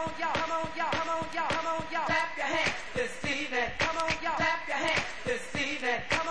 on, y'all, come on, y'all, come on, y'all, come on, y'all. Clap your hands this evening. Come on, y'all. Clap your hands this evening.